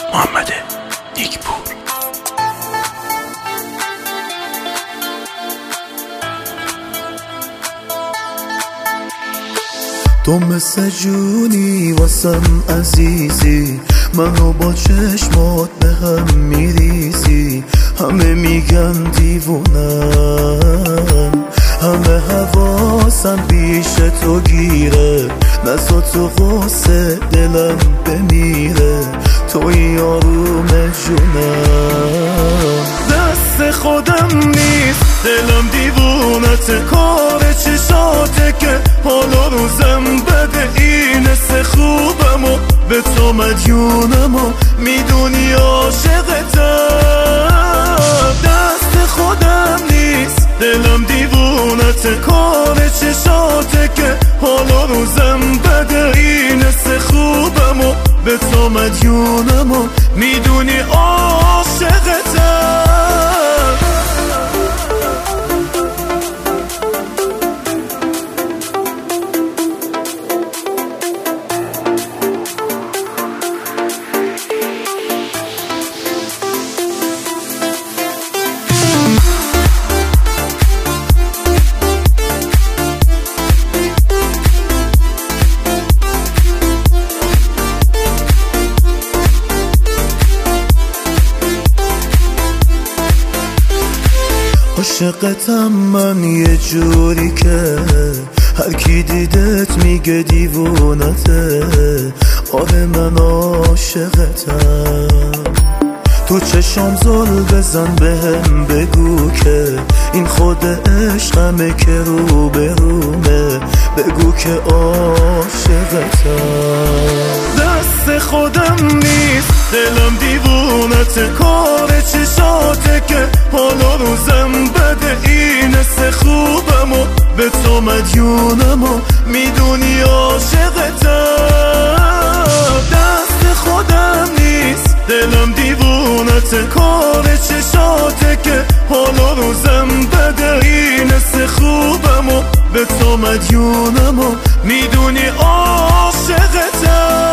محمد نیکپور. تو مثل جونی واسم عزیزی، منو با چشمات به هم میریزی. همه میگن دیوونم، همه حواسم پیش تو گیره. نزا تو غصه دلم بمیره، توی آروم جونم. دست خودم نیست دلم دیوونته، کار چشاته که حالا روزم بده. این سه خوبم و به تو مدیونم و میدونی عاشقتم. دست خودم نیست دلم دیوونته، کار چشاته که حالا روزم بده. این سه خوبم و به تو مدیونم و میدونی عاشقتم. عاشقتم من یه جوری که هر کی دیدت میگه دیوونته. آره من عاشقتم، تو چشام زل بزن بهم بگو که این خود عشقمه که رو به رومه. بگو که عاشقتم. دست خودم نیست دلم دیوونته، کار چشاته که حالا روزم بده. این سه خوبم و به تو مدیونم و میدونی عاشقتم. دست خودم نیست دلم دیوونته، کار چشاته که حالا روزم بده. این سه خوبم و به تو مدیونم و میدونی عاشقتم.